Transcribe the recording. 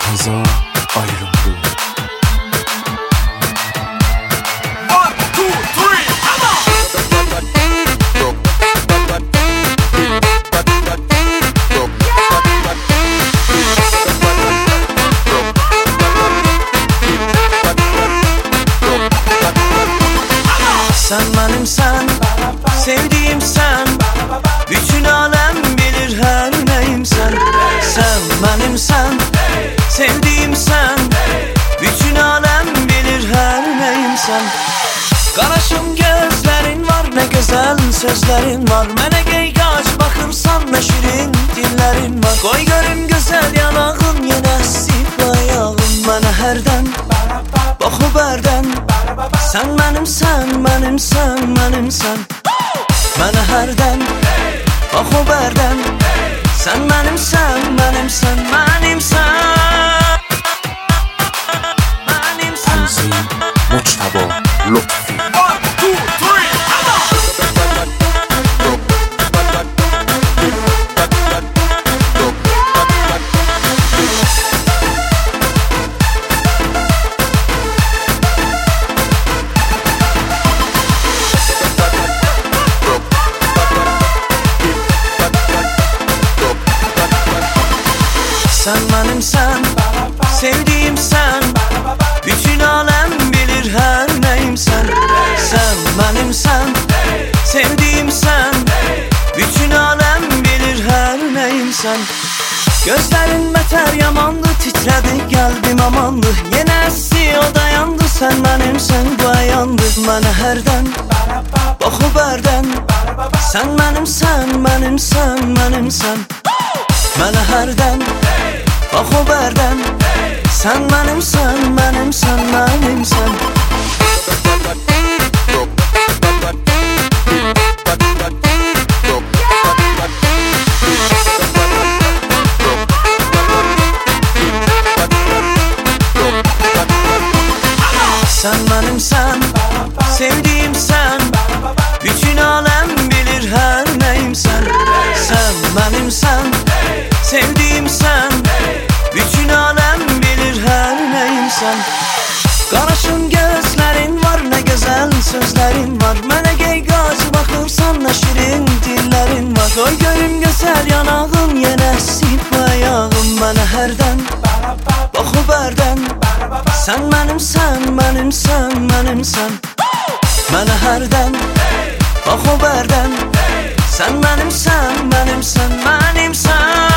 Kaza ayrıldı. Sen benimsen, sevdiğim sen, bütün alem bilir her neyim sen. Sen benimsen, sevdiğim sen, bütün alem bilir her neyim sen. Qaraşın gözlerin var, ne güzel sözlerin var. Mənə qeyqaç baxırsan, nə şirin dillərin var. Qoy görüm gözəl yanağın, yenə sip ayağın. Mənə hərdən, baxıb hərdən, sen benimsen, benimsen, benimsen. Mənə hərdən, baxıb hərdən, sen benimsen, benimsen, benimsen. Hamzi Muçtaba Lutfi. Sen benimsen, sevdiğim sen, bütün alem bilir her neyim sen. Sen benimsen, sevdiğim sen, bütün alem bilir her neyim sen. Gözlerin beter yamandı, titredi kalbim amandı. Yine essi o dayandı, sen benimsen bu ayandı. Mənə hərdən, baxıb hərdən, sen benimsen, benimsen, benimsen. Mənə hərdən, baxıb hərdən, sen benimsen, benimsen, benimsen. Sen benimsen, sevdiğim sen, bütün alem bilir her neyim sen. Sen benimsen, sevdiğim sen, bütün alem bilir her neyim sen. Qaraşın gözlerin var, ne güzel sözlerin var. Mənə qeyqaç baxırsan, nə şirin dillərin var. Qoy görüm gözəl yanağın, yenə sip ayağın. Mənə hərdən, baxıb hərdən, sen benimsen, benimsen, benimsen. Mənə hərdən, baxıb hərdən, sen benimsen, benimsen, benimsen.